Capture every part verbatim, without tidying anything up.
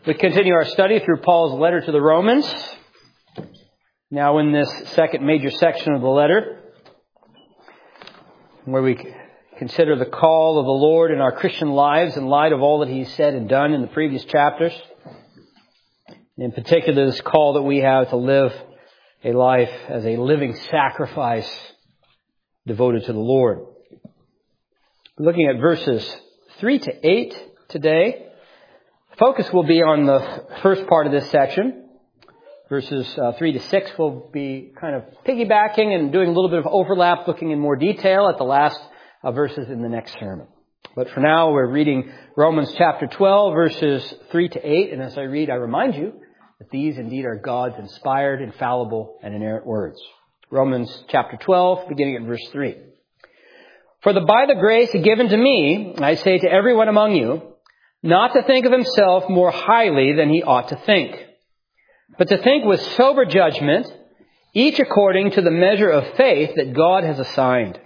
We continue our study through Paul's letter to the Romans. Now in this second major section of the letter, where we consider the call of the Lord in our Christian lives in light of all that He's said and done in the previous chapters. In particular, this call that we have to live a life as a living sacrifice devoted to the Lord. We're looking at verses three to eight today. Focus will be on the first part of this section. Verses uh, three to six will be kind of piggybacking and doing a little bit of overlap, looking in more detail at the last uh, verses in the next sermon. But for now, we're reading Romans chapter twelve, verses three to eight. And as I read, I remind you that these indeed are God's inspired, infallible, and inerrant words. Romans chapter twelve, beginning at verse three. For the by the grace given to me, I say to everyone among you, not to think of himself more highly than he ought to think, but to think with sober judgment, each according to the measure of faith that God has assigned.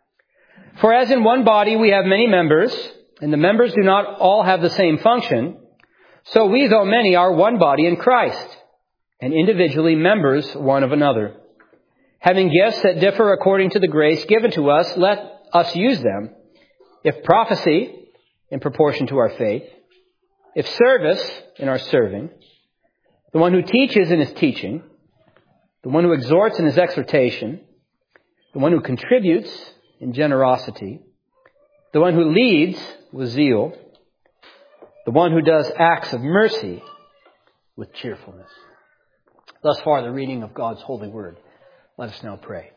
For as in one body we have many members, and the members do not all have the same function, so we, though many, are one body in Christ, and individually members one of another. Having gifts that differ according to the grace given to us, let us use them. If prophecy, in proportion to our faith. If service, in our serving. The one who teaches in his teaching. The one who exhorts in his exhortation. The one who contributes in generosity. The one who leads with zeal. The one who does acts of mercy with cheerfulness. Thus far, the reading of God's holy word. Let us now pray.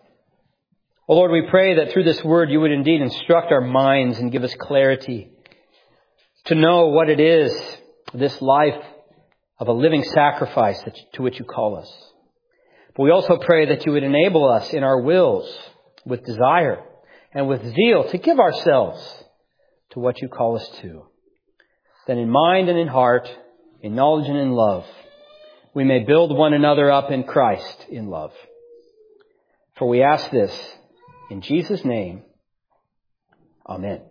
O Lord, we pray that through this word you would indeed instruct our minds and give us clarity to know what it is, this life of a living sacrifice to which you call us. But we also pray that you would enable us in our wills with desire and with zeal to give ourselves to what you call us to. That in mind and in heart, in knowledge and in love, we may build one another up in Christ in love. For we ask this in Jesus' name. Amen.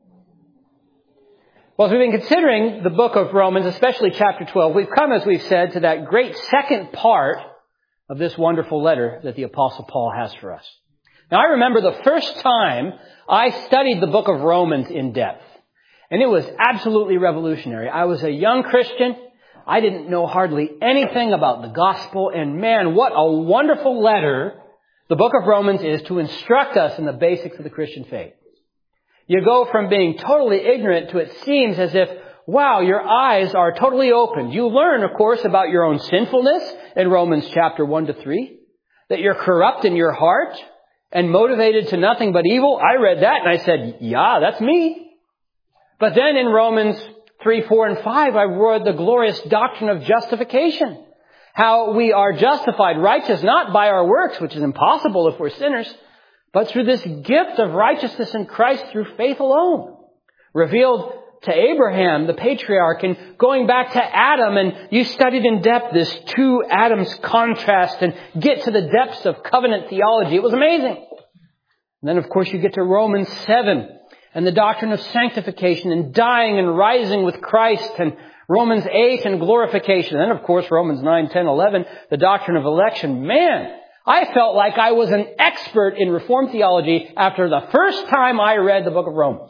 Well, as we've been considering the book of Romans, especially chapter twelve, we've come, as we've said, to that great second part of this wonderful letter that the Apostle Paul has for us. Now, I remember the first time I studied the book of Romans in depth, and it was absolutely revolutionary. I was a young Christian. I didn't know hardly anything about the gospel, and man, what a wonderful letter the book of Romans is to instruct us in the basics of the Christian faith. You go from being totally ignorant to it seems as if, wow, your eyes are totally opened. You learn, of course, about your own sinfulness in Romans chapter one to three, that you're corrupt in your heart and motivated to nothing but evil. I read that and I said, yeah, that's me. But then in Romans three, four, and five, I read the glorious doctrine of justification. How we are justified, righteous, not by our works, which is impossible if we're sinners, but through this gift of righteousness in Christ through faith alone. Revealed to Abraham, the patriarch, and going back to Adam, and you studied in depth this two Adams contrast and get to the depths of covenant theology. It was amazing. And then, of course, you get to Romans seven and the doctrine of sanctification and dying and rising with Christ, and Romans eight and glorification. And then, of course, Romans nine, ten, eleven, the doctrine of election. Man, I felt like I was an expert in Reformed theology after the first time I read the book of Romans.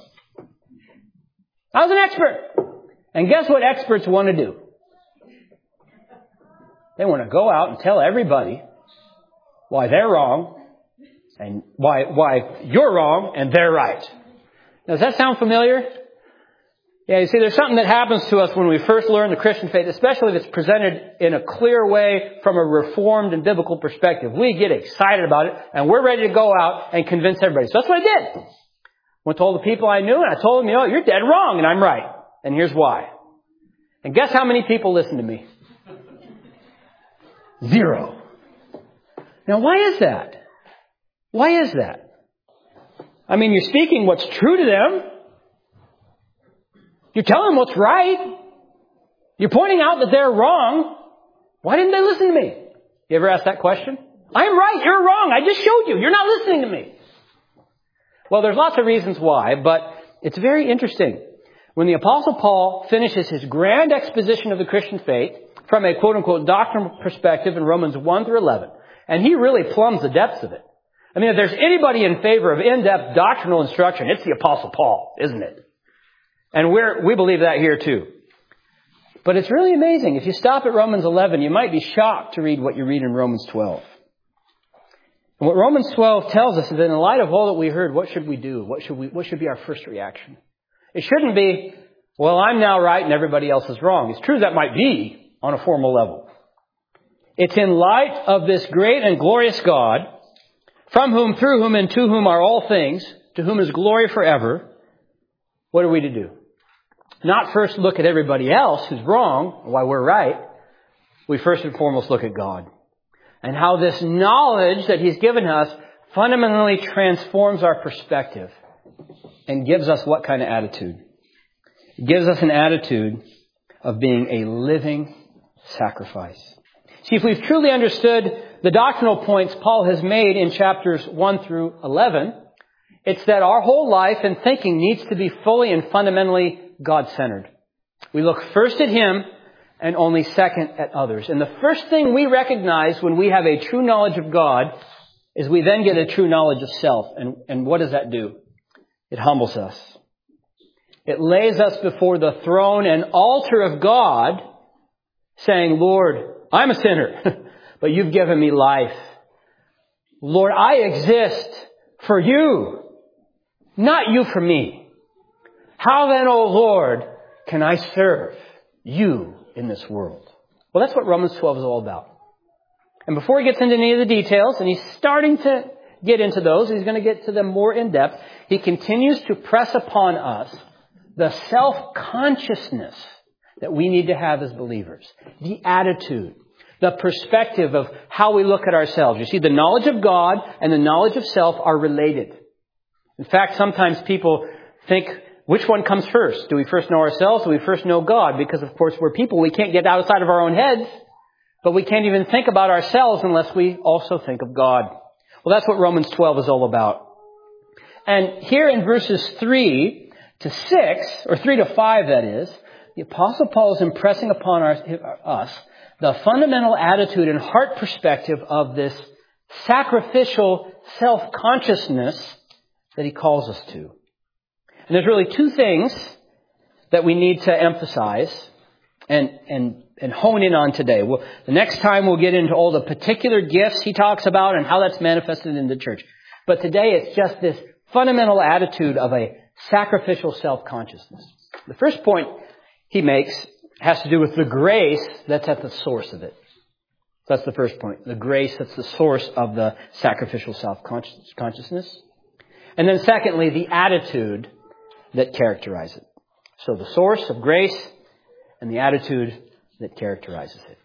I was an expert. And guess what experts want to do? They want to go out and tell everybody why they're wrong and why, why you're wrong and they're right. Now, does that sound familiar? Yeah, you see, there's something that happens to us when we first learn the Christian faith, especially if it's presented in a clear way from a reformed and biblical perspective. We get excited about it, and we're ready to go out and convince everybody. So that's what I did. Went to all the people I knew, and I told them, you know, you're dead wrong, and I'm right. And here's why. And guess how many people listened to me? Zero. Now, why is that? Why is that? I mean, you're speaking what's true to them. You're telling them what's right. You're pointing out that they're wrong. Why didn't they listen to me? You ever ask that question? I'm right, you're wrong. I just showed you. You're not listening to me. Well, there's lots of reasons why, but it's very interesting. When the Apostle Paul finishes his grand exposition of the Christian faith from a quote-unquote doctrinal perspective in Romans one through eleven, and he really plumbs the depths of it. I mean, if there's anybody in favor of in-depth doctrinal instruction, it's the Apostle Paul, isn't it? And we're, we believe that here too. But it's really amazing. If you stop at Romans eleven, you might be shocked to read what you read in Romans twelve. And what Romans twelve tells us is that in light of all that we heard, what should we do? What should we, what should be our first reaction? It shouldn't be, well, I'm now right and everybody else is wrong. It's true that might be on a formal level. It's in light of this great and glorious God, from whom, through whom, and to whom are all things, to whom is glory forever. What are we to do? Not first look at everybody else who's wrong, why we're right. We first and foremost look at God. And how this knowledge that He's given us fundamentally transforms our perspective and gives us what kind of attitude? It gives us an attitude of being a living sacrifice. See, if we've truly understood the doctrinal points Paul has made in chapters one through eleven, it's that our whole life and thinking needs to be fully and fundamentally God-centered. We look first at Him and only second at others. And the first thing we recognize when we have a true knowledge of God is we then get a true knowledge of self. And, and what does that do? It humbles us. It lays us before the throne and altar of God, saying, Lord, I'm a sinner, but you've given me life. Lord, I exist for you, not you for me. How then, O Lord, can I serve you in this world? Well, that's what Romans twelve is all about. And before he gets into any of the details, and he's starting to get into those, he's going to get to them more in depth, he continues to press upon us the self-consciousness that we need to have as believers. The attitude, the perspective of how we look at ourselves. You see, the knowledge of God and the knowledge of self are related. In fact, sometimes people think, which one comes first? Do we first know ourselves or do we first know God? Because, of course, we're people. We can't get outside of our own heads. But we can't even think about ourselves unless we also think of God. Well, that's what Romans twelve is all about. And here in verses three to six, or three to five, that is, the Apostle Paul is impressing upon our, us the fundamental attitude and heart perspective of this sacrificial self-consciousness that he calls us to. And there's really two things that we need to emphasize and, and, and hone in on today. Well, the next time we'll get into all the particular gifts he talks about and how that's manifested in the church. But today it's just this fundamental attitude of a sacrificial self-consciousness. The first point he makes has to do with the grace that's at the source of it. That's the first point. The grace that's the source of the sacrificial self-consciousness. And then secondly, the attitude that characterizes it. So the source of grace and the attitude that characterizes it.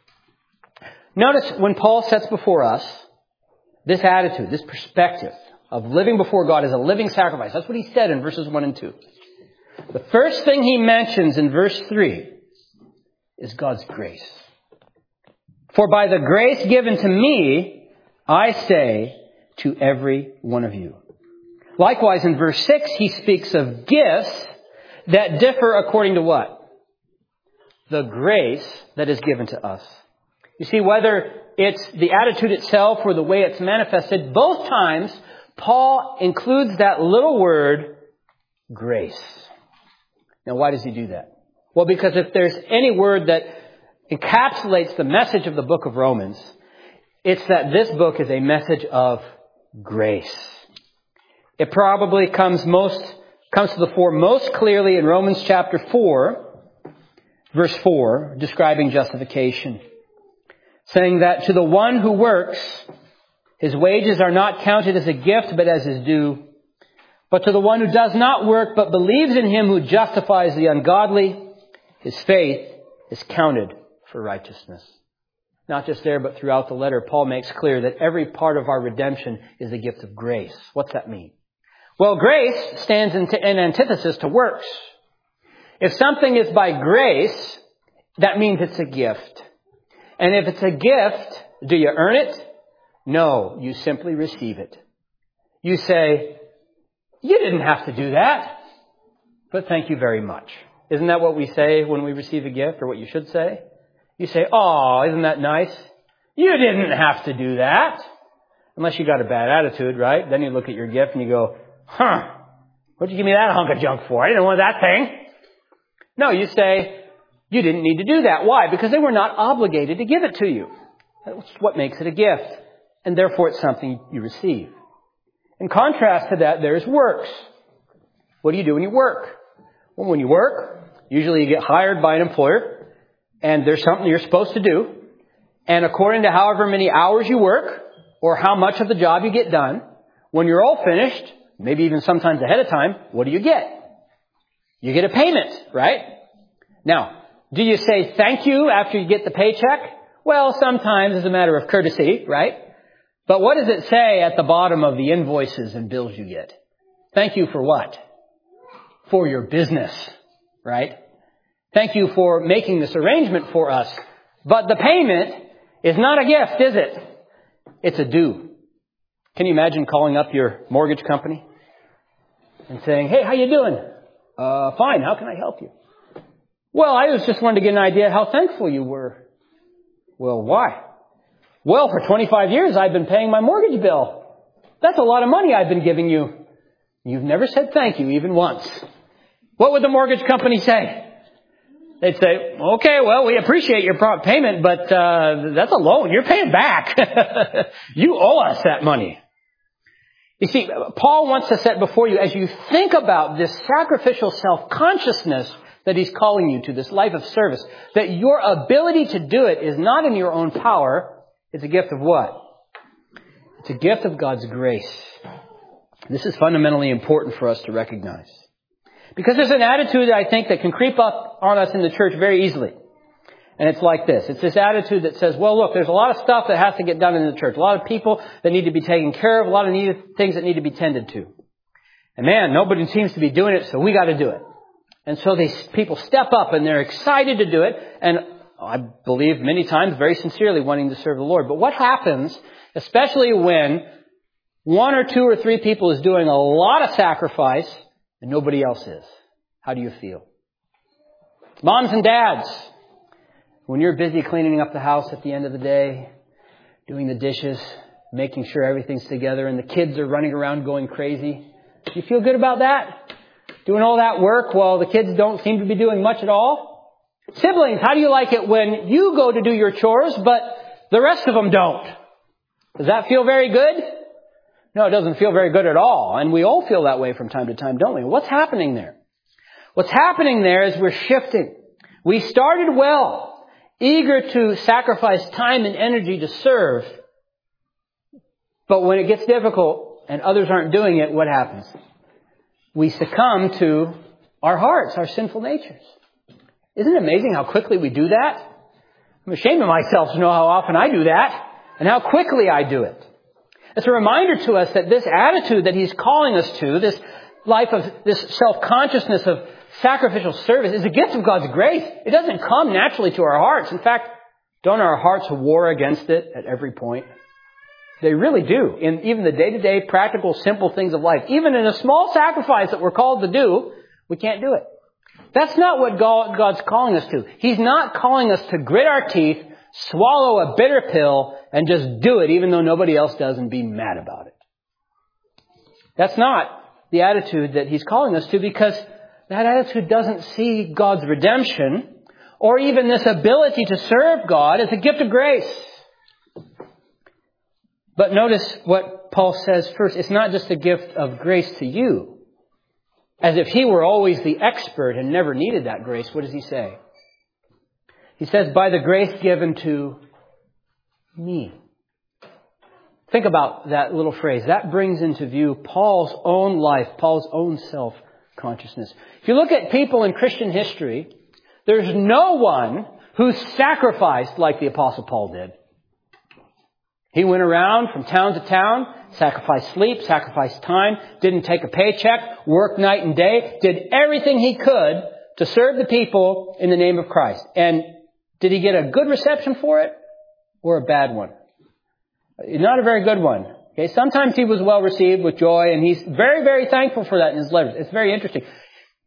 Notice when Paul sets before us this attitude, this perspective of living before God as a living sacrifice. That's what he said in verses one and two. The first thing he mentions in verse three is God's grace. For by the grace given to me, I say to every one of you. Likewise, in verse six, he speaks of gifts that differ according to what? The grace that is given to us. You see, whether it's the attitude itself or the way it's manifested, both times Paul includes that little word, grace. Now, why does he do that? Well, because if there's any word that encapsulates the message of the book of Romans, it's that this book is a message of grace. It probably comes most comes to the fore most clearly in Romans chapter four, verse four, describing justification, saying that to the one who works, his wages are not counted as a gift, but as his due. But to the one who does not work, but believes in him who justifies the ungodly, his faith is counted for righteousness. Not just there, but throughout the letter, Paul makes clear that every part of our redemption is a gift of grace. What's that mean? Well, grace stands in, t- in antithesis to works. If something is by grace, that means it's a gift. And if it's a gift, do you earn it? No, you simply receive it. You say, you didn't have to do that, but thank you very much. Isn't that what we say when we receive a gift, or what you should say? You say, "Oh, isn't that nice? You didn't have to do that." Unless you got a bad attitude, right? Then you look at your gift and you go, "Huh, what'd you give me that hunk of junk for? I didn't want that thing." No, you say, "You didn't need to do that." Why? Because they were not obligated to give it to you. That's what makes it a gift. And therefore it's something you receive. In contrast to that, there's works. What do you do when you work? Well, when you work, usually you get hired by an employer, and there's something you're supposed to do. And according to however many hours you work, or how much of the job you get done, when you're all finished, maybe even sometimes ahead of time, what do you get? You get a payment, right? Now, do you say thank you after you get the paycheck? Well, sometimes as a matter of courtesy, right? But what does it say at the bottom of the invoices and bills you get? Thank you for what? For your business, right? Thank you for making this arrangement for us. But the payment is not a gift, is it? It's a due. Can you imagine calling up your mortgage company and saying, "Hey, how you doing?" Uh, fine. How can I help you? Well, I was just wanting to get an idea how thankful you were. Well, why? Well, for twenty-five years, I've been paying my mortgage bill. That's a lot of money I've been giving you. You've never said thank you even once. What would the mortgage company say? They'd say, "Okay, well, we appreciate your prompt payment, but uh, that's a loan. You're paying back. You owe us that money." You see, Paul wants to set before you, as you think about this sacrificial self-consciousness that he's calling you to, this life of service, that your ability to do it is not in your own power. It's a gift of what? It's a gift of God's grace. This is fundamentally important for us to recognize. Because there's an attitude, I think, that can creep up on us in the church very easily. And it's like this. It's this attitude that says, well, look, there's a lot of stuff that has to get done in the church. A lot of people that need to be taken care of. A lot of needed things that need to be tended to. And man, nobody seems to be doing it, so we got to do it. And so these people step up and they're excited to do it. And I believe many times very sincerely wanting to serve the Lord. But what happens, especially when one or two or three people is doing a lot of sacrifice and nobody else is? How do you feel? Moms and dads, when you're busy cleaning up the house at the end of the day, doing the dishes, making sure everything's together, and the kids are running around going crazy, do you feel good about that? Doing all that work while the kids don't seem to be doing much at all? Siblings, how do you like it when you go to do your chores, but the rest of them don't? Does that feel very good? No, it doesn't feel very good at all. And we all feel that way from time to time, don't we? What's happening there? What's happening there is we're shifting. We started well, eager to sacrifice time and energy to serve. But when it gets difficult and others aren't doing it, what happens? We succumb to our hearts, our sinful natures. Isn't it amazing how quickly we do that? I'm ashamed of myself to know how often I do that and how quickly I do it. It's a reminder to us that this attitude that he's calling us to, this life of this self-consciousness of sacrificial service, is a gift of God's grace. It doesn't come naturally to our hearts. In fact, don't our hearts war against it at every point? They really do. In even the day-to-day, practical, simple things of life. Even in a small sacrifice that we're called to do, we can't do it. That's not what God, God's calling us to. He's not calling us to grit our teeth, swallow a bitter pill, and just do it even though nobody else does and be mad about it. That's not the attitude that he's calling us to, because that attitude doesn't see God's redemption or even this ability to serve God as a gift of grace. But notice what Paul says first. It's not just a gift of grace to you. As if he were always the expert and never needed that grace. What does he say? He says, by the grace given to me. Think about that little phrase. That brings into view Paul's own life, Paul's own self-consciousness. If you look at people in Christian history, there's no one who sacrificed like the Apostle Paul did. He went around from town to town, sacrificed sleep, sacrificed time, didn't take a paycheck, worked night and day, did everything he could to serve the people in the name of Christ. And did he get a good reception for it or a bad one? Not a very good one. Okay, sometimes he was well received with joy, and he's very, very thankful for that in his letters. It's very interesting.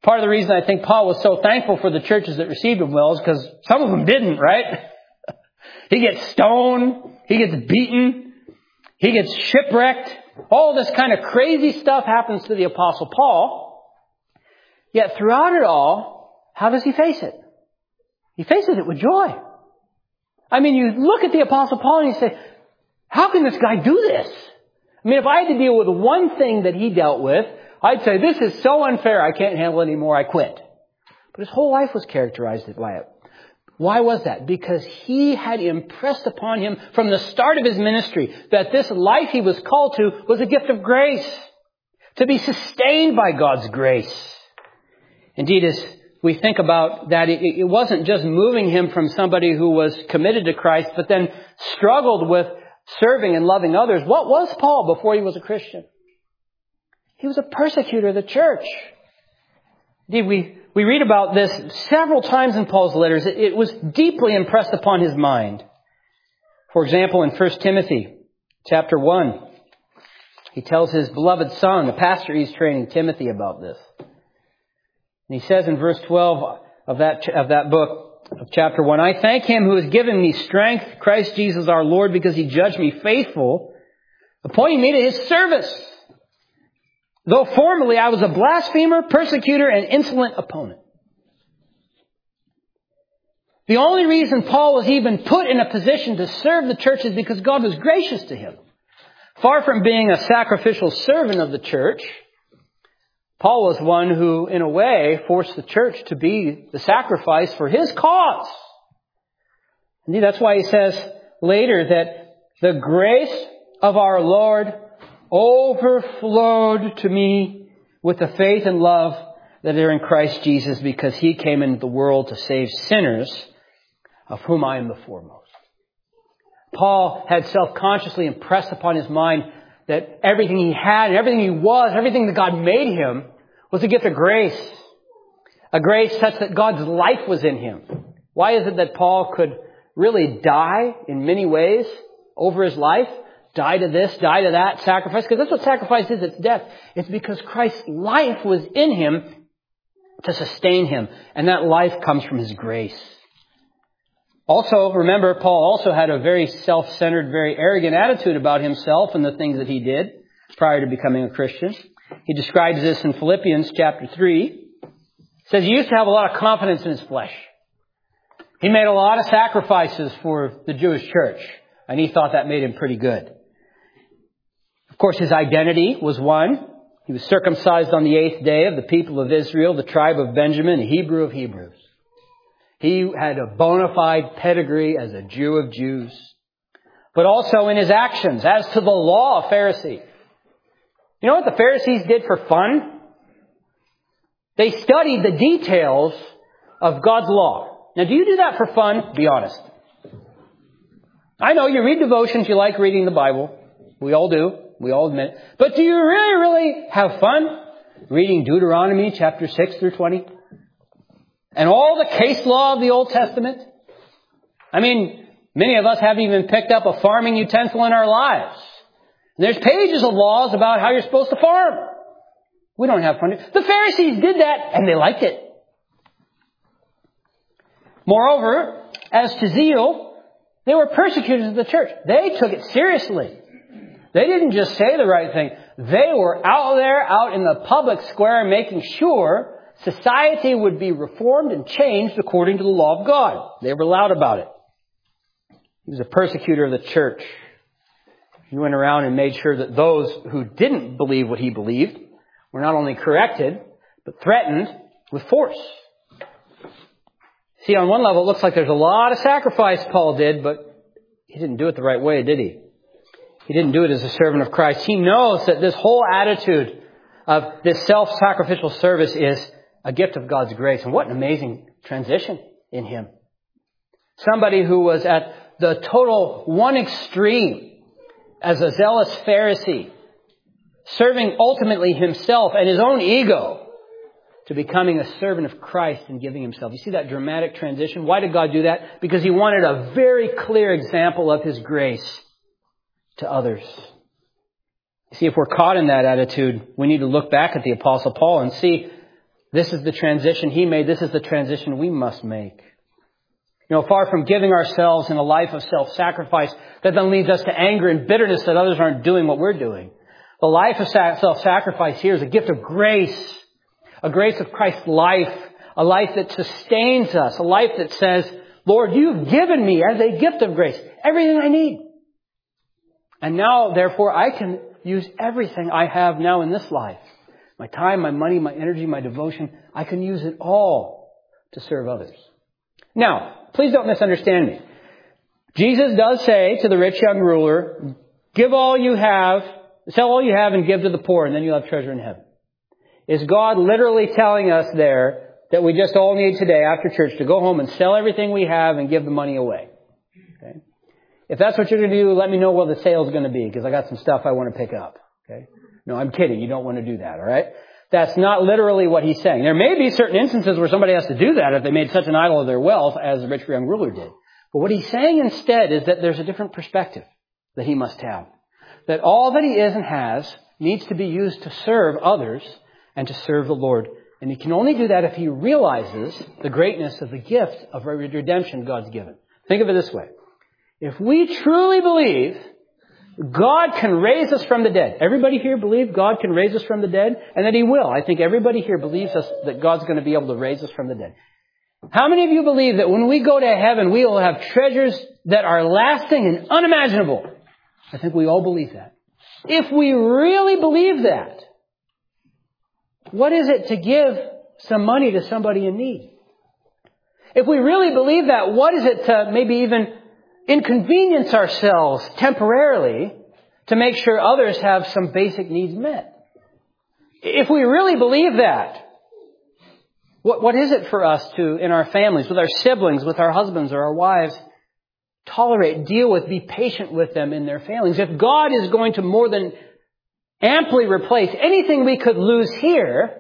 Part of the reason I think Paul was so thankful for the churches that received him well is because some of them didn't, right? He gets stoned. He gets beaten. He gets shipwrecked. All this kind of crazy stuff happens to the Apostle Paul. Yet throughout it all, how does he face it? He faces it with joy. I mean, you look at the Apostle Paul and you say, how can this guy do this? I mean, if I had to deal with one thing that he dealt with, I'd say, this is so unfair, I can't handle it anymore, I quit. But his whole life was characterized by it. Why was that? Because he had impressed upon him from the start of his ministry that this life he was called to was a gift of grace, to be sustained by God's grace. Indeed, as we think about that, it, it wasn't just moving him from somebody who was committed to Christ, but then struggled with serving and loving others. What was Paul before he was a Christian? He was a persecutor of the church. Indeed, we, we read about this several times in Paul's letters. It, it was deeply impressed upon his mind. For example, in First Timothy chapter one, he tells his beloved son, the pastor he's training, Timothy, about this. And he says in verse twelve of that, of that book of chapter one, I thank him who has given me strength, Christ Jesus our Lord, because he judged me faithful, appointing me to his service. Though formerly I was a blasphemer, persecutor, and insolent opponent. The only reason Paul was even put in a position to serve the church is because God was gracious to him. Far from being a sacrificial servant of the church, Paul was one who, in a way, forced the church to be the sacrifice for his cause. Indeed, that's why he says later that the grace of our Lord overflowed to me with the faith and love that are in Christ Jesus, because he came into the world to save sinners, of whom I am the foremost. Paul had self-consciously impressed upon his mind that everything he had and everything he was, everything that God made him, was a gift of grace. A grace such that God's life was in him. Why is it that Paul could really die in many ways over his life? Die to this, die to that, sacrifice. Because that's what sacrifice is, it's death. It's because Christ's life was in him to sustain him. And that life comes from his grace. Also, remember, Paul also had a very self-centered, very arrogant attitude about himself and the things that he did prior to becoming a Christian. He describes this in Philippians chapter three. He says he used to have a lot of confidence in his flesh. He made a lot of sacrifices for the Jewish church, and he thought that made him pretty good. Of course, his identity was one. He was circumcised on the eighth day of the people of Israel, the tribe of Benjamin, a Hebrew of Hebrews. He had a bona fide pedigree as a Jew of Jews. But also in his actions, as to the law, a Pharisee. You know what the Pharisees did for fun? They studied the details of God's law. Now, do you do that for fun? Be honest. I know you read devotions, you like reading the Bible. We all do. We all admit it. But do you really, really have fun reading Deuteronomy chapter six through twenty? And all the case law of the Old Testament? I mean, many of us haven't even picked up a farming utensil in our lives. And there's pages of laws about how you're supposed to farm. We don't have fun. The Pharisees did that, and they liked it. Moreover, as to zeal, they were persecutors of the church. They took it seriously. They didn't just say the right thing. They were out there, out in the public square, making sure society would be reformed and changed according to the law of God. They were loud about it. He was a persecutor of the church. He went around and made sure that those who didn't believe what he believed were not only corrected, but threatened with force. See, on one level, it looks like there's a lot of sacrifice Paul did, but he didn't do it the right way, did he? He didn't do it as a servant of Christ. He knows that this whole attitude of this self-sacrificial service is a gift of God's grace. And what an amazing transition in him. Somebody who was at the total one extreme as a zealous Pharisee, serving ultimately himself and his own ego, to becoming a servant of Christ and giving himself. You see that dramatic transition? Why did God do that? Because he wanted a very clear example of his grace to others. You see, if we're caught in that attitude, we need to look back at the Apostle Paul and see This is the transition He made. This is the transition we must make. You know, far from giving ourselves in a life of self-sacrifice that then leads us to anger and bitterness that others aren't doing what we're doing. The life of self-sacrifice here is a gift of grace, a grace of Christ's life, a life that sustains us, a life that says, Lord, you've given me as a gift of grace everything I need. And now, therefore, I can use everything I have now in this life. My time, my money, my energy, my devotion. I can use it all to serve others. Now, please don't misunderstand me. Jesus does say to the rich young ruler, give all you have, sell all you have and give to the poor, and then you'll have treasure in heaven. Is God literally telling us there that we just all need today after church to go home and sell everything we have and give the money away? Okay. If that's what you're going to do, let me know what the sale's going to be, because I got some stuff I want to pick up. Okay. No, I'm kidding. You don't want to do that, all right? That's not literally what he's saying. There may be certain instances where somebody has to do that if they made such an idol of their wealth as the rich young ruler did. But what he's saying instead is that there's a different perspective that he must have. That all that he is and has needs to be used to serve others and to serve the Lord. And he can only do that if he realizes the greatness of the gift of redemption God's given. Think of it this way. If we truly believe God can raise us from the dead. Everybody here believe God can raise us from the dead? And that He will. I think everybody here believes us that God's going to be able to raise us from the dead. How many of you believe that when we go to heaven, we will have treasures that are lasting and unimaginable? I think we all believe that. If we really believe that, what is it to give some money to somebody in need? If we really believe that, what is it to maybe even inconvenience ourselves temporarily to make sure others have some basic needs met? If we really believe that, what, what is it for us to, in our families, with our siblings, with our husbands or our wives, tolerate, deal with, be patient with them in their failings? If God is going to more than amply replace anything we could lose here,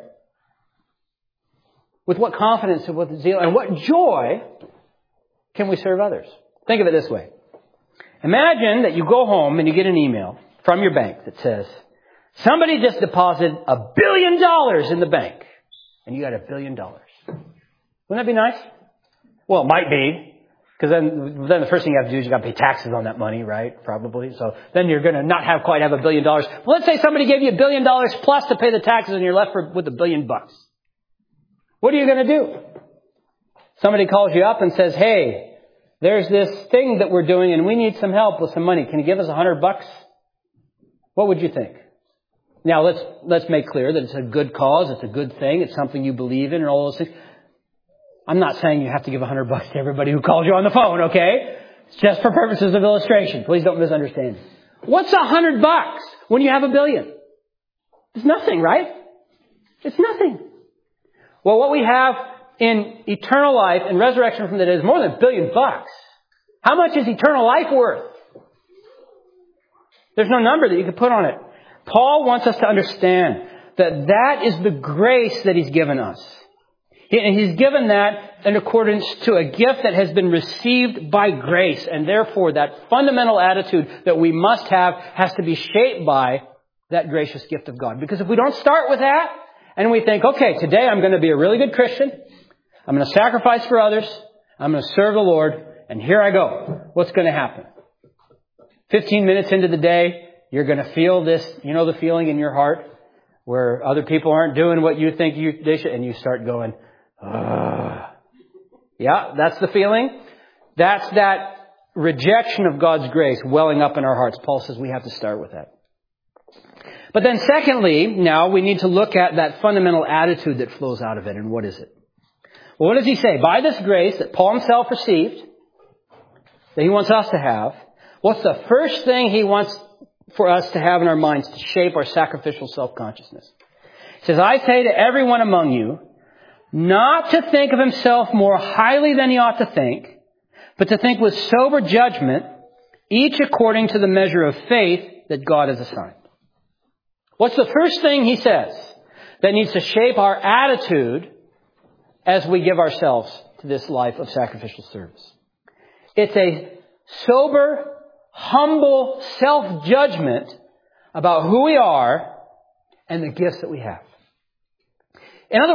with what confidence and what zeal and what joy can we serve others? Think of it this way. Imagine that you go home and you get an email from your bank that says, somebody just deposited a billion dollars in the bank. And you got a billion dollars. Wouldn't that be nice? Well, it might be. Because then, then the first thing you have to do is you got to pay taxes on that money, right? Probably. So then you're going to not have quite have a billion dollars. Well, let's say somebody gave you a billion dollars plus to pay the taxes and you're left for, with a billion bucks. What are you going to do? Somebody calls you up and says, hey, there's this thing that we're doing and we need some help with some money. Can you give us a hundred bucks? What would you think? Now let's, let's make clear that it's a good cause. It's a good thing. It's something you believe in and all those things. I'm not saying you have to give a hundred bucks to everybody who calls you on the phone, okay? It's just for purposes of illustration. Please don't misunderstand. What's a hundred bucks when you have a billion? It's nothing, right? It's nothing. Well, what we have in eternal life and resurrection from the dead is more than a billion bucks. How much is eternal life worth? There's no number that you can put on it. Paul wants us to understand that that is the grace that he's given us. And he's given that in accordance to a gift that has been received by grace. And therefore, that fundamental attitude that we must have has to be shaped by that gracious gift of God. Because if we don't start with that, and we think, okay, today I'm going to be a really good Christian. I'm going to sacrifice for others. I'm going to serve the Lord. And here I go. What's going to happen? fifteen minutes into the day, you're going to feel this, you know, the feeling in your heart where other people aren't doing what you think you, they should. And you start going, ugh. Yeah, that's the feeling. That's that rejection of God's grace welling up in our hearts. Paul says we have to start with that. But then secondly, now we need to look at that fundamental attitude that flows out of it. And what is it? Well, what does he say? By this grace that Paul himself received, that he wants us to have, what's the first thing he wants for us to have in our minds to shape our sacrificial self-consciousness? He says, I say to everyone among you, not to think of himself more highly than he ought to think, but to think with sober judgment, each according to the measure of faith that God has assigned. What's the first thing he says that needs to shape our attitude as we give ourselves to this life of sacrificial service? It's a sober, humble self-judgment about who we are and the gifts that we have. In other words,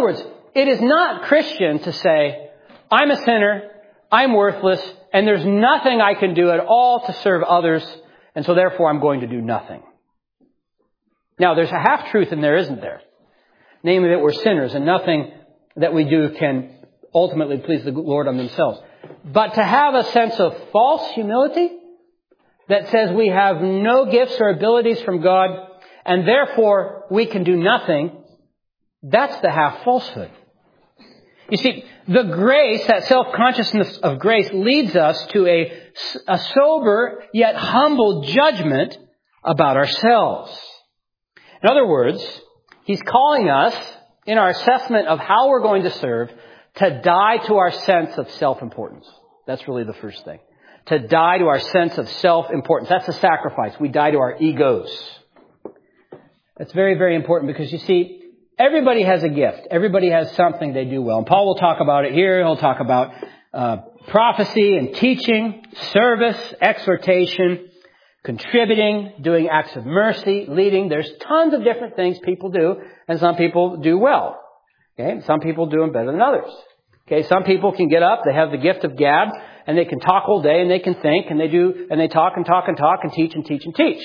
it is not Christian to say, I'm a sinner, I'm worthless, and there's nothing I can do at all to serve others, and so therefore I'm going to do nothing. Now, there's a half-truth in there, isn't there? Namely that we're sinners and nothing that we do can ultimately please the Lord on themselves. But to have a sense of false humility that says we have no gifts or abilities from God and therefore we can do nothing, that's the half falsehood. You see, the grace, that self-consciousness of grace leads us to a, a sober yet humble judgment about ourselves. In other words, He's calling us in our assessment of how we're going to serve to die to our sense of self-importance. That's really the first thing. To die to our sense of self-importance. That's a sacrifice. We die to our egos. That's very, very important because you see, everybody has a gift. Everybody has something they do well. And Paul will talk about it here. He'll talk about uh, prophecy and teaching, service, exhortation, contributing, doing acts of mercy, leading. There's tons of different things people do, and some people do well. Okay, some people do them better than others. Okay, some people can get up, they have the gift of gab, and they can talk all day, and they can think, and they do, and they talk and talk and talk and teach and teach and teach.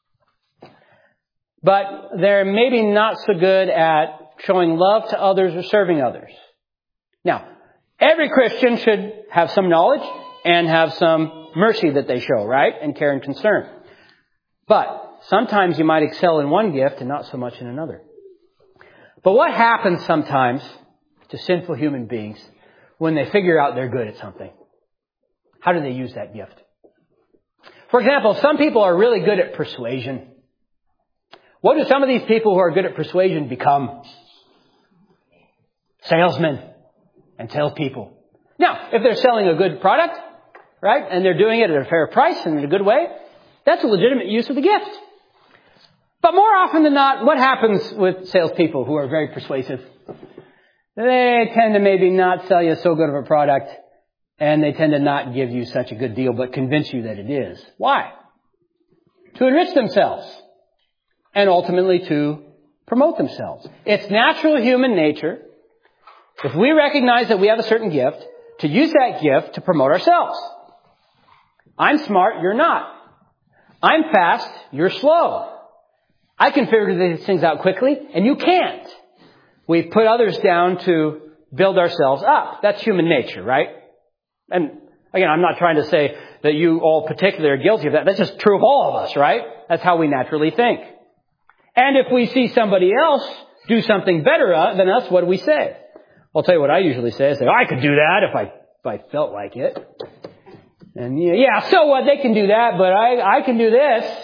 But they're maybe not so good at showing love to others or serving others. Now, every Christian should have some knowledge and have some mercy that they show, right? And care and concern. But sometimes you might excel in one gift and not so much in another. But what happens sometimes to sinful human beings when they figure out they're good at something? How do they use that gift? For example, some people are really good at persuasion. What do some of these people who are good at persuasion become? Salesmen and salespeople. Now, if they're selling a good product, right, and they're doing it at a fair price and in a good way, that's a legitimate use of the gift. But more often than not, what happens with salespeople who are very persuasive? They tend to maybe not sell you so good of a product, and they tend to not give you such a good deal, but convince you that it is. Why? To enrich themselves, and ultimately to promote themselves. It's natural human nature, if we recognize that we have a certain gift, to use that gift to promote ourselves. I'm smart, you're not. I'm fast, you're slow. I can figure these things out quickly, and you can't. We put others down to build ourselves up. That's human nature, right? And again, I'm not trying to say that you all particularly are guilty of that. That's just true of all of us, right? That's how we naturally think. And if we see somebody else do something better than us, what do we say? I'll tell you what I usually say. I say, oh, I could do that if I if I felt like it. And yeah, yeah, so what? They can do that, but I, I can do this.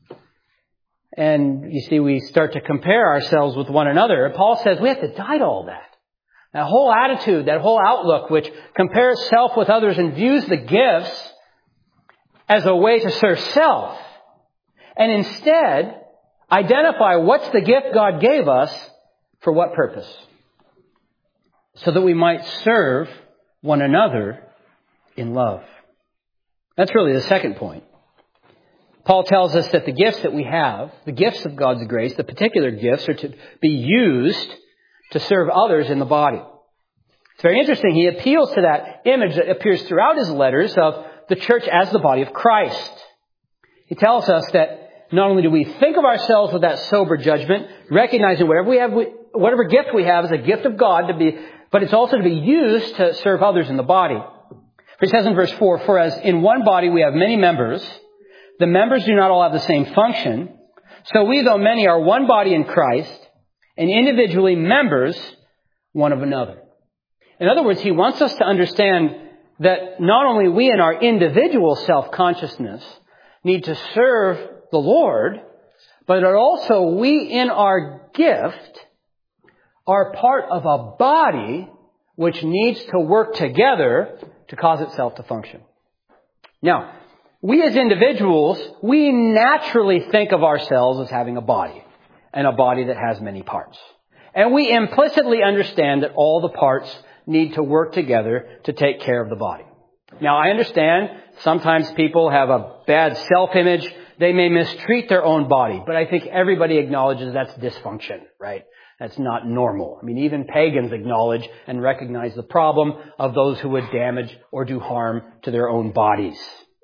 And you see, we start to compare ourselves with one another. And Paul says we have to die to all that. That whole attitude, that whole outlook, which compares self with others and views the gifts as a way to serve self. And instead, identify what's the gift God gave us for what purpose. So that we might serve one another in love. That's really the second point. Paul tells us that the gifts that we have, the gifts of God's grace, the particular gifts, are to be used to serve others in the body. It's very interesting. He appeals to that image that appears throughout his letters of the church as the body of Christ. He tells us that not only do we think of ourselves with that sober judgment, recognizing whatever we have, whatever gift we have is a gift of God to be, but it's also to be used to serve others in the body. For he says in verse four, for as in one body we have many members, the members do not all have the same function. So we, though many, are one body in Christ and individually members one of another. In other words, he wants us to understand that not only we in our individual self-consciousness need to serve the Lord, but that also we in our gift are part of a body which needs to work together to cause itself to function. Now, we as individuals, we naturally think of ourselves as having a body, and a body that has many parts. And we implicitly understand that all the parts need to work together to take care of the body. Now, I understand sometimes people have a bad self-image. They may mistreat their own body, but I think everybody acknowledges that's dysfunction, right? That's not normal. I mean, even pagans acknowledge and recognize the problem of those who would damage or do harm to their own bodies.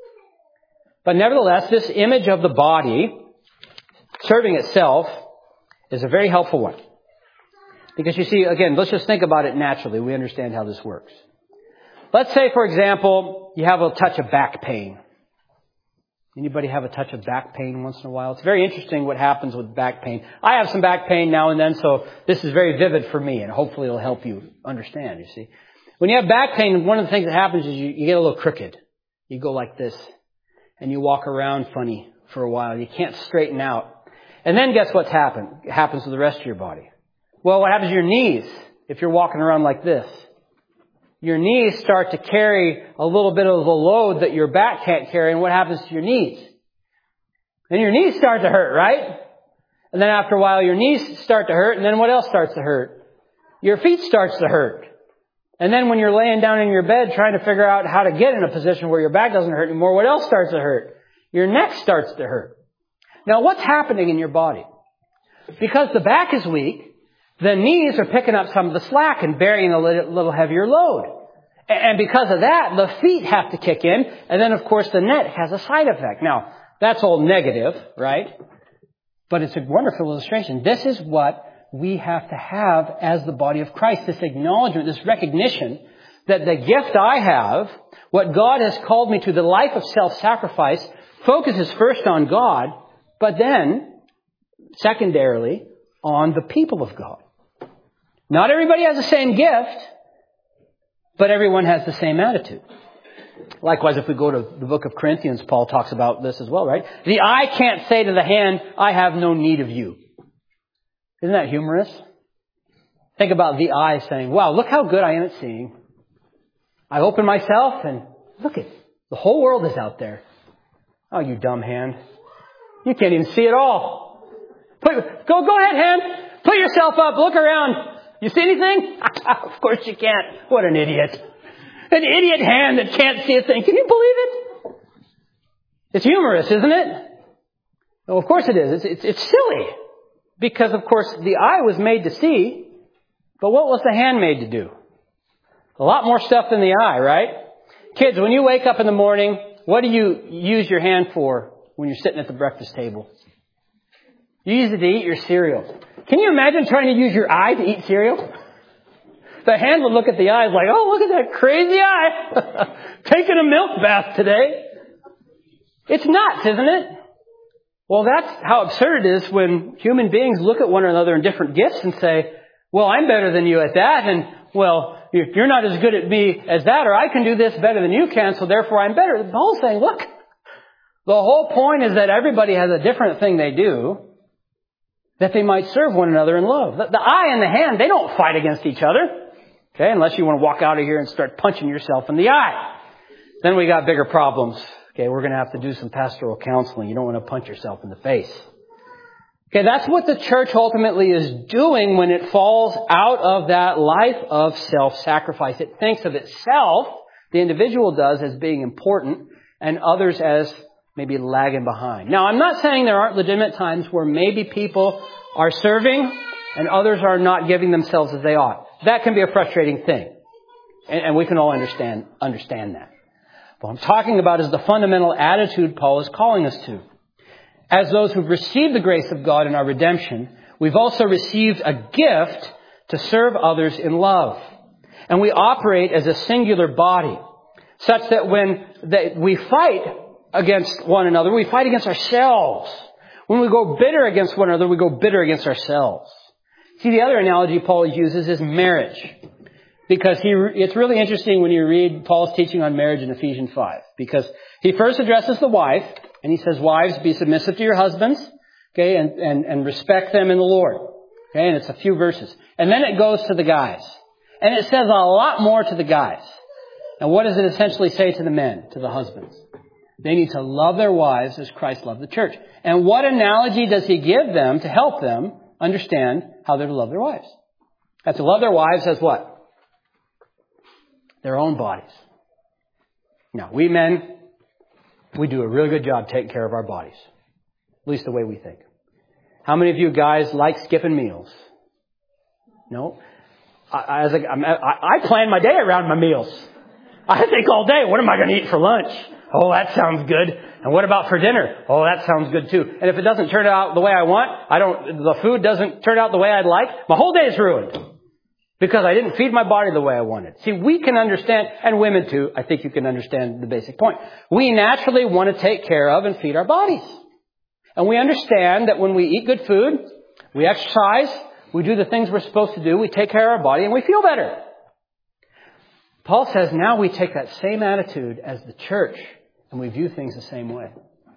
But nevertheless, this image of the body serving itself is a very helpful one. Because you see, again, let's just think about it naturally. We understand how this works. Let's say, for example, you have a touch of back pain. Anybody have a touch of back pain once in a while? It's very interesting what happens with back pain. I have some back pain now and then, so this is very vivid for me, and hopefully it'll help you understand, you see. When you have back pain, one of the things that happens is you, you get a little crooked. You go like this, and you walk around funny for a while. You can't straighten out. And then guess what's happened? It happens to the rest of your body. Well, what happens to your knees if you're walking around like this? Your knees start to carry a little bit of the load that your back can't carry, and what happens to your knees? And your knees start to hurt, right? And then after a while, your knees start to hurt, and then what else starts to hurt? Your feet starts to hurt. And then when you're laying down in your bed trying to figure out how to get in a position where your back doesn't hurt anymore, what else starts to hurt? Your neck starts to hurt. Now, what's happening in your body? Because the back is weak, the knees are picking up some of the slack and bearing a little heavier load. And because of that, the feet have to kick in. And then, of course, the neck has a side effect. Now, that's all negative, right? But it's a wonderful illustration. This is what we have to have as the body of Christ. This acknowledgement, this recognition that the gift I have, what God has called me to, the life of self-sacrifice, focuses first on God, but then, secondarily, on the people of God. Not everybody has the same gift, but everyone has the same attitude. Likewise, if we go to the book of Corinthians, Paul talks about this as well, right? The eye can't say to the hand, I have no need of you. Isn't that humorous? Think about the eye saying, wow, look how good I am at seeing. I open myself and look at the whole world is out there. Oh, you dumb hand. You can't even see it all. Put, go, go ahead, hand. Put yourself up. Look around. You see anything? Of course you can't. What an idiot. An idiot hand that can't see a thing. Can you believe it? It's humorous, isn't it? Well, of course it is. It's, it's, it's silly. Because, of course, the eye was made to see. But what was the hand made to do? A lot more stuff than the eye, right? Kids, when you wake up in the morning, what do you use your hand for when you're sitting at the breakfast table? You use it to eat your cereal. Can you imagine trying to use your eye to eat cereal? The hand would look at the eyes like, oh, look at that crazy eye. Taking a milk bath today. It's nuts, isn't it? Well, that's how absurd it is when human beings look at one another in different gifts and say, well, I'm better than you at that. And, well, you're not as good at me as that, or I can do this better than you can, so therefore I'm better. Paul's saying, look, the whole point is that everybody has a different thing they do, that they might serve one another in love. The, the eye and the hand, they don't fight against each other. Okay, unless you want to walk out of here and start punching yourself in the eye. Then we got bigger problems. Okay, we're going to have to do some pastoral counseling. You don't want to punch yourself in the face. Okay, that's what the church ultimately is doing when it falls out of that life of self-sacrifice. It thinks of itself, the individual does, as being important, and others as maybe lagging behind. Now, I'm not saying there aren't legitimate times where maybe people are serving and others are not giving themselves as they ought. That can be a frustrating thing. And, and we can all understand, understand that. What I'm talking about is the fundamental attitude Paul is calling us to. As those who've received the grace of God in our redemption, we've also received a gift to serve others in love. And we operate as a singular body, such that when they, we fight against one another, we fight against ourselves. When we go bitter against one another, we go bitter against ourselves. See, the other analogy Paul uses is marriage. Because he, it's really interesting when you read Paul's teaching on marriage in Ephesians five. Because he first addresses the wife, and he says, wives, be submissive to your husbands, okay, and, and, and respect them in the Lord. Okay, and it's a few verses. And then it goes to the guys. And it says a lot more to the guys. And what does it essentially say to the men, to the husbands? They need to love their wives as Christ loved the church. And what analogy does he give them to help them understand how they're to love their wives? That's to love their wives as what? Their own bodies. Now, we men, we do a really good job taking care of our bodies. At least the way we think. How many of you guys like skipping meals? No. I, as a, I, I plan my day around my meals. I think all day, what am I going to eat for lunch? Oh, that sounds good. And what about for dinner? Oh, that sounds good too. And if it doesn't turn out the way I want, I don't, the food doesn't turn out the way I'd like, my whole day is ruined. Because I didn't feed my body the way I wanted. See, we can understand, and women too, I think you can understand the basic point. We naturally want to take care of and feed our bodies. And we understand that when we eat good food, we exercise, we do the things we're supposed to do, we take care of our body, and we feel better. Paul says now we take that same attitude as the church, and we view things the same way.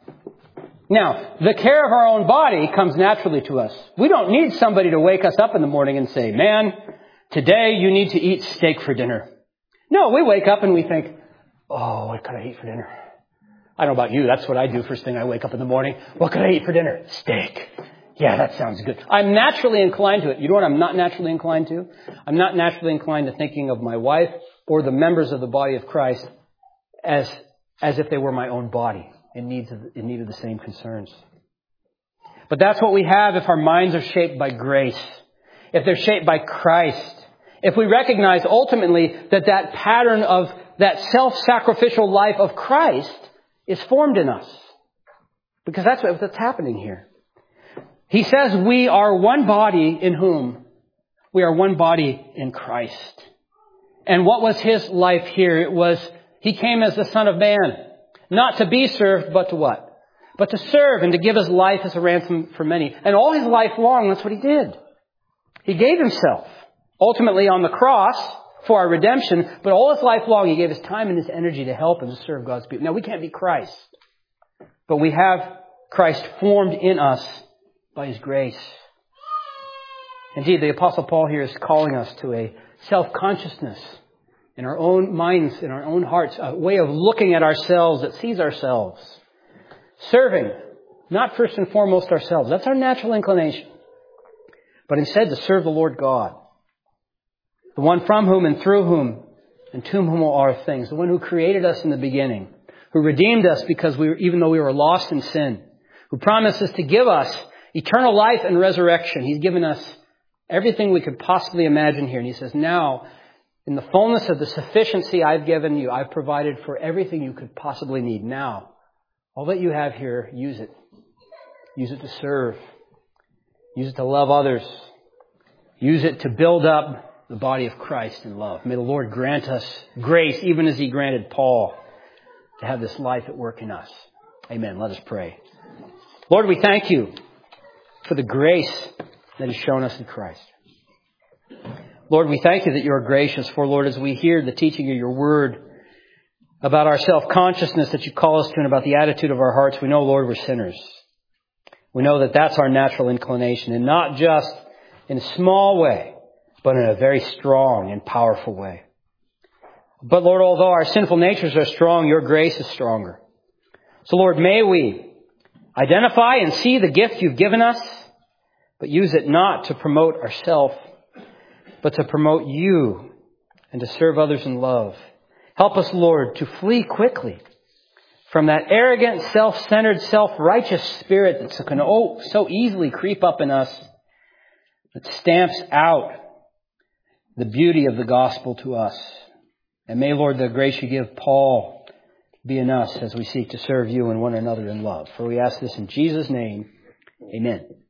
Now, the care of our own body comes naturally to us. We don't need somebody to wake us up in the morning and say, man, today you need to eat steak for dinner. No, we wake up and we think, oh, what could I eat for dinner? I don't know about you. That's what I do first thing I wake up in the morning. What could I eat for dinner? Steak. Yeah, that sounds good. I'm naturally inclined to it. You know what I'm not naturally inclined to? I'm not naturally inclined to thinking of my wife or the members of the body of Christ as, as if they were my own body in need of, in need of the same concerns. But that's what we have if our minds are shaped by grace. If they're shaped by Christ. If we recognize ultimately that that pattern of that self-sacrificial life of Christ is formed in us. Because that's what's happening here. He says we are one body in whom? We are one body in Christ. And what was His life here? It was, He came as the Son of Man. Not to be served, but to what? But to serve and to give His life as a ransom for many. And all His life long, that's what He did. He gave Himself. Ultimately on the cross for our redemption, but all His life long He gave His time and His energy to help and to serve God's people. Now we can't be Christ, but we have Christ formed in us by His grace. Indeed, the Apostle Paul here is calling us to a self-consciousness in our own minds, in our own hearts, a way of looking at ourselves that sees ourselves. Serving, not first and foremost ourselves. That's our natural inclination. But instead to serve the Lord God. The one from whom and through whom and to whom all are things. The one who created us in the beginning. Who redeemed us because we were, even though we were lost in sin. Who promises to give us eternal life and resurrection. He's given us everything we could possibly imagine here. And He says, now, in the fullness of the sufficiency I've given you, I've provided for everything you could possibly need. Now, all that you have here, use it. Use it to serve. Use it to love others. Use it to build up the body of Christ in love. May the Lord grant us grace, even as He granted Paul, to have this life at work in us. Amen. Let us pray. Lord, we thank You for the grace that is shown us in Christ. Lord, we thank You that You are gracious. For, Lord, as we hear the teaching of Your word about our self-consciousness that You call us to and about the attitude of our hearts, we know, Lord, we're sinners. We know that that's our natural inclination, and not just in a small way, but in a very strong and powerful way. But Lord, although our sinful natures are strong, Your grace is stronger. So Lord, may we identify and see the gift You've given us, but use it not to promote ourselves, but to promote You and to serve others in love. Help us, Lord, to flee quickly from that arrogant, self-centered, self-righteous spirit that can oh, so easily creep up in us, that stamps out the beauty of the gospel to us. And may, Lord, the grace You give Paul be in us as we seek to serve You and one another in love. For we ask this in Jesus' name. Amen.